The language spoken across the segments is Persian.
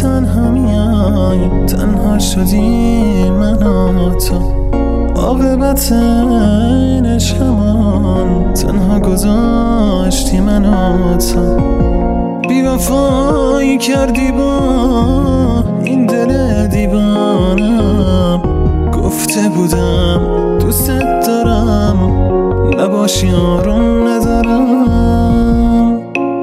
تنها میای، تنها شدی من و تو. عاقبت این عشقمان تنها گذاشتی من و تو. بی‌وفایی کردی با این دل دیوانم، گفته بودم دوستت دارم، نباشی آروم ندارم.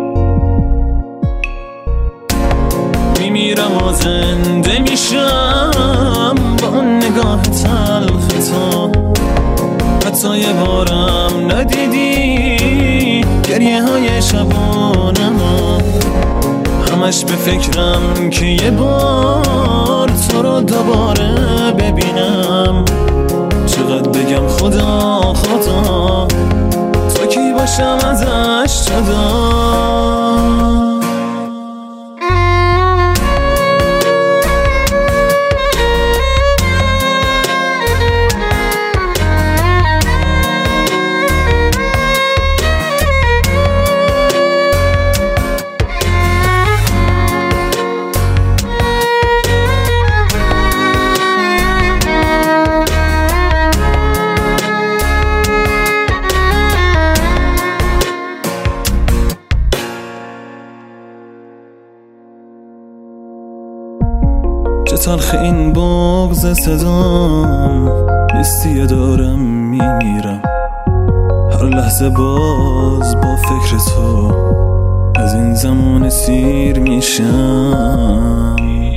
میمیرم و زنده میشم با اون نگاه تلخ تو. حتی یه بارم ندیدی گریه های شبانمو. همش به فکرم که یه بار تو رو دوباره ببینم. چقدر بگم خدا خدا، تو کی باشم ازش جدا. چه تلخ این بغض صدام، نیستی دارم میمیرم. هر لحظه باز با فکر تو از این زمان سیر میشم.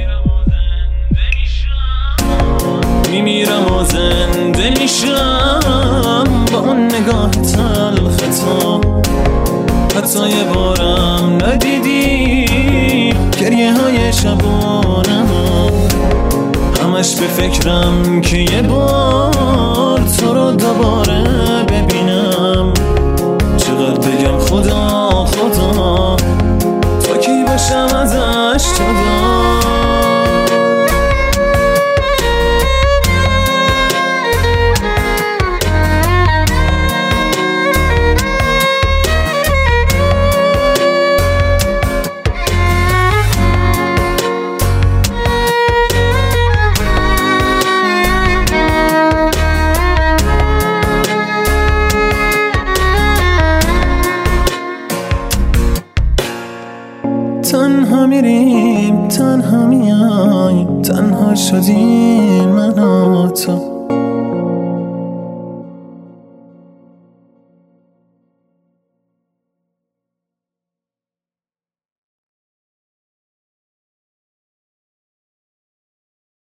میمیرم و زنده میشم با اون نگاه تلخ تو. حتی یه بارم ندیدی گریه های شبانمو. همش به فکرم که یه بار تو رو دوباره ببینم. چقدر بگم خدا خدا، تو کی باشم ازش جدا. تنها میریم تنها میای، تنها شدی من و تو.